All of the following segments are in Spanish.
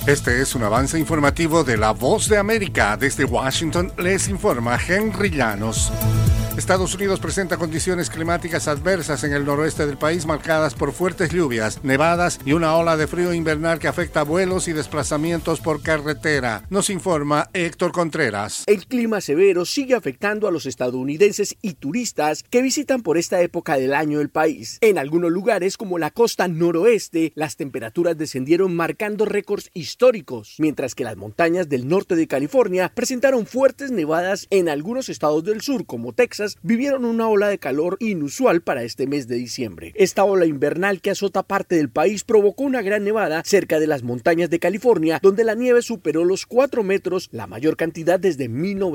Este es un avance informativo de La Voz de América. Desde Washington les informa Henry Llanos. Estados Unidos presenta condiciones climáticas adversas en el noroeste del país marcadas por fuertes lluvias, nevadas y una ola de frío invernal que afecta vuelos y desplazamientos por carretera. Nos informa Héctor Contreras. El clima severo sigue afectando a los estadounidenses y turistas que visitan por esta época del año el país. En algunos lugares, como la costa noroeste, las temperaturas descendieron marcando récords históricos, mientras que las montañas del norte de California presentaron fuertes nevadas. En algunos estados del sur, como Texas, vivieron una ola de calor inusual para este mes de diciembre. Esta ola invernal que azota parte del país provocó una gran nevada cerca de las montañas de California, donde la nieve superó los 4 metros, la mayor cantidad desde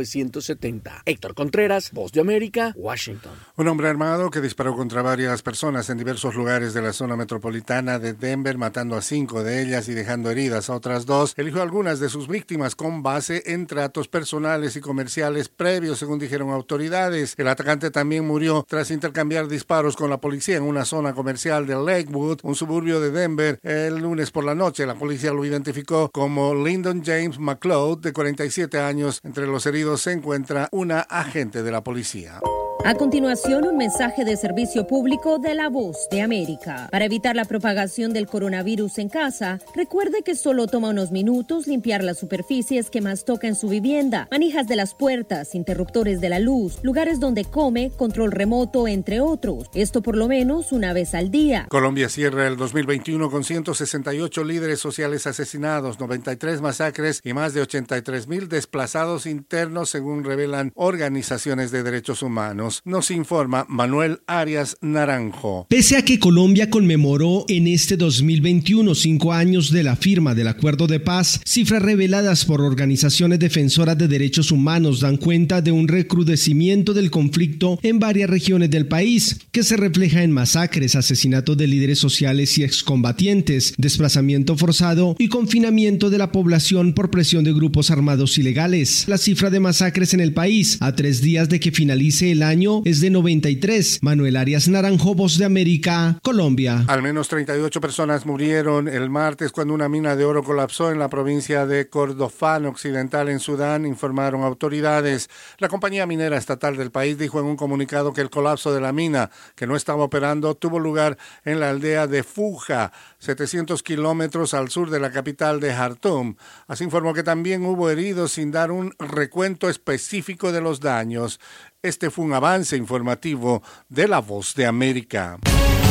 1970. Héctor Contreras, Voz de América, Washington. Un hombre armado que disparó contra varias personas en diversos lugares de la zona metropolitana de Denver, matando a 5 de ellas y dejando heridas a otras 2, eligió algunas de sus víctimas con base en tratos personales y comerciales previos, según dijeron autoridades. El atacante también murió tras intercambiar disparos con la policía en una zona comercial de Lakewood, un suburbio de Denver, el lunes por la noche. La policía lo identificó como Lyndon James McLeod, de 47 años. Entre los heridos se encuentra una agente de la policía. A continuación, un mensaje de servicio público de La Voz de América. Para evitar la propagación del coronavirus en casa, recuerde que solo toma unos minutos limpiar las superficies que más toca en su vivienda, manijas de las puertas, interruptores de la luz, lugares donde come, control remoto, entre otros. Esto por lo menos una vez al día. Colombia cierra el 2021 con 168 líderes sociales asesinados, 93 masacres y más de 83,000 desplazados internos, según revelan organizaciones de derechos humanos. Nos informa Manuel Arias Naranjo. Pese a que Colombia conmemoró en este 2021 5 años de la firma del Acuerdo de Paz, cifras reveladas por organizaciones defensoras de derechos humanos dan cuenta de un recrudecimiento del conflicto en varias regiones del país, que se refleja en masacres, asesinatos de líderes sociales y excombatientes, desplazamiento forzado y confinamiento de la población por presión de grupos armados ilegales. La cifra de masacres en el país, a 3 días de que finalice el año, es de 93. Manuel Arias Naranjo, Voz de América, Colombia. Al menos 38 personas murieron el martes cuando una mina de oro colapsó en la provincia de Kordofán Occidental en Sudán, informaron autoridades. La compañía minera estatal del país dijo en un comunicado que el colapso de la mina, que no estaba operando, tuvo lugar en la aldea de Fuja, 700 kilómetros al sur de la capital de Jartum. Así informó que también hubo heridos sin dar un recuento específico de los daños. Este fue un avance informativo de La Voz de América.